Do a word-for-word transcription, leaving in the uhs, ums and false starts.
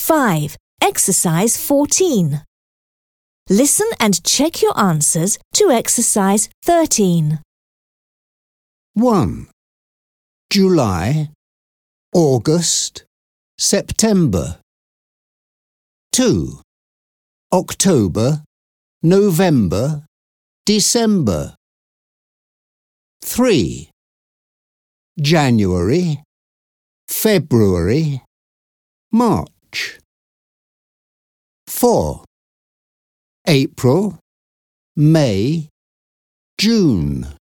five. Exercise fourteen. Listen and check your answers to exercise thirteen. one. July, August, September. two. October, November, December. three. January, February, March. four. April, May, June.